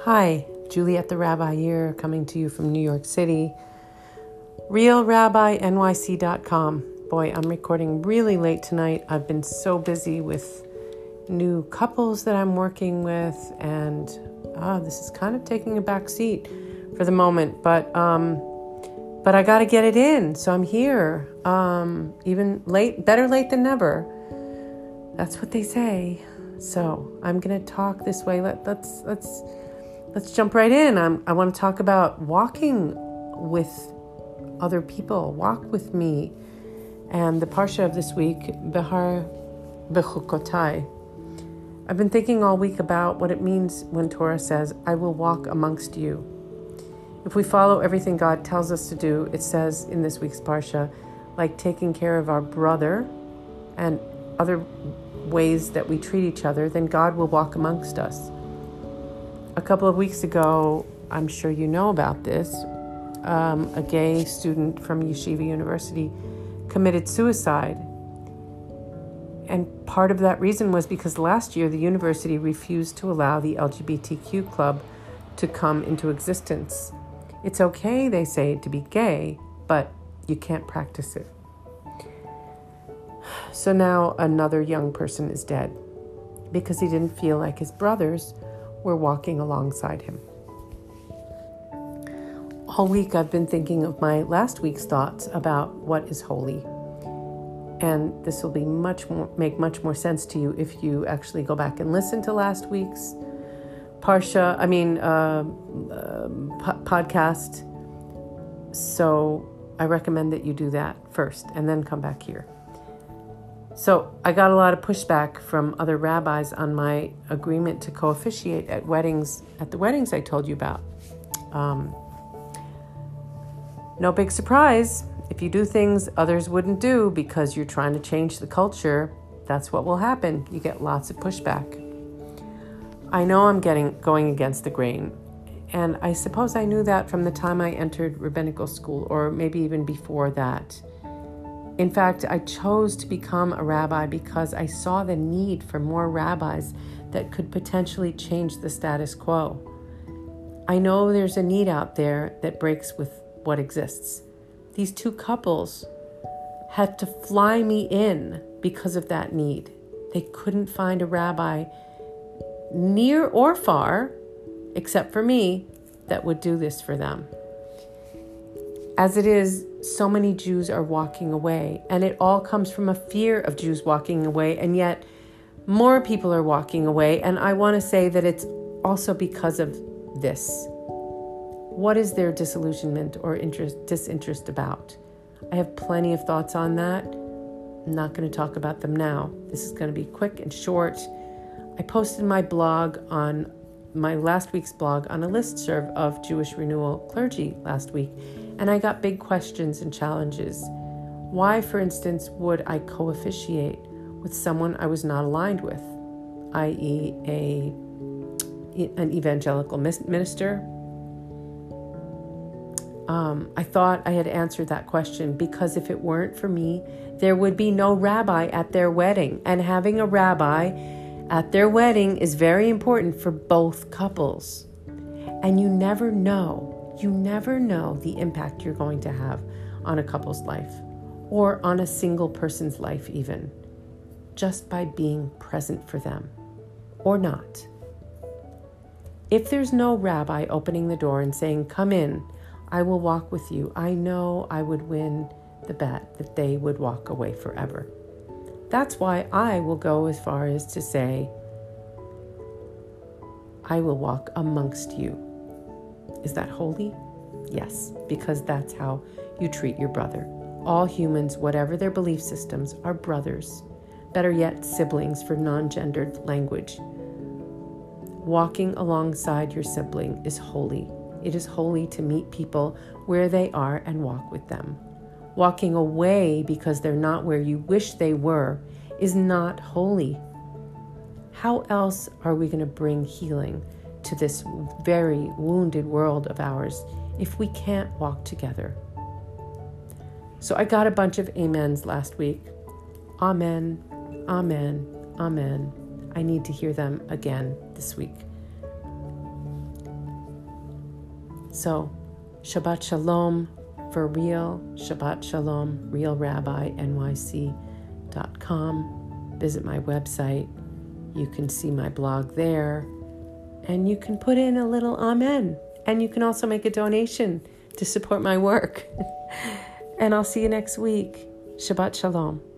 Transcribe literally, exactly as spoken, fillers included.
Hi, Juliet the Rabbi here, coming to you from New York City. real rabbi N Y C dot com. Boy, I'm recording really late tonight. I've been so busy with new couples that I'm working with, and ah, this is kind of taking a back seat for the moment, but um, but I got to get it in, so I'm here. Um, even late, better late than never. That's what they say. So I'm gonna talk this way. Let let's let's let's jump right in. I'm, I want to talk about walking with other people. Walk with me, and the parsha of this week, Behar Bechukotai. I've been thinking all week about what it means when Torah says, "I will walk amongst you." If we follow everything God tells us to do, it says in this week's parsha, like taking care of our brother and other ways that we treat each other, then God will walk amongst us. A couple of weeks ago, I'm sure you know about this, um, a gay student from Yeshiva University committed suicide. And part of that reason was because last year the university refused to allow the L G B T Q club to come into existence. It's okay, they say, to be gay, but you can't practice it. So now another young person is dead because he didn't feel like his brothers were walking alongside him. All week I've been thinking of my last week's thoughts about what is holy. And this will be much more make much more sense to you if you actually go back and listen to last week's parsha, I mean uh, uh, po- podcast. So I recommend that you do that first and then come back here. So I got a lot of pushback from other rabbis on my agreement to co-officiate at weddings, at the weddings I told you about. Um, no big surprise. If you do things others wouldn't do because you're trying to change the culture, that's what will happen. You get lots of pushback. I know I'm getting going against the grain, and I suppose I knew that from the time I entered rabbinical school, or maybe even before that. In fact, I chose to become a rabbi because I saw the need for more rabbis that could potentially change the status quo. I know there's a need out there that breaks with what exists. These two couples had to fly me in because of that need. They couldn't find a rabbi near or far, except for me, that would do this for them. As it is, so many Jews are walking away, and it all comes from a fear of Jews walking away, and yet more people are walking away, and I want to say that it's also because of this. What is their disillusionment or interest, disinterest about? I have plenty of thoughts on that. I'm not going to talk about them now. This is going to be quick and short. I posted my blog on my last week's blog on a listserv of Jewish Renewal clergy last week, and I got big questions and challenges. Why, for instance, would I co-officiate with someone I was not aligned with, that is a an evangelical minister? Um, I thought I had answered that question because if it weren't for me, there would be no rabbi at their wedding. And having a rabbi at their wedding is very important for both couples. And you never know, you never know the impact you're going to have on a couple's life or on a single person's life even, just by being present for them or not. If there's no rabbi opening the door and saying, "Come in, I will walk with you," I know I would win the bet that they would walk away forever. That's why I will go as far as to say, I will walk amongst you. Is that holy? Yes, because that's how you treat your brother. All humans, whatever their belief systems, are brothers. Better yet, siblings for non-gendered language. Walking alongside your sibling is holy. It is holy to meet people where they are and walk with them. Walking away because they're not where you wish they were is not holy. How else are we going to bring healing to this very wounded world of ours if we can't walk together? So I got a bunch of amens last week. Amen, amen, amen. I need to hear them again this week. So, Shabbat Shalom for real. Shabbat Shalom, real rabbi N Y C dot com. Visit my website. You can see my blog there. And you can put in a little amen. And you can also make a donation to support my work. And I'll see you next week. Shabbat Shalom.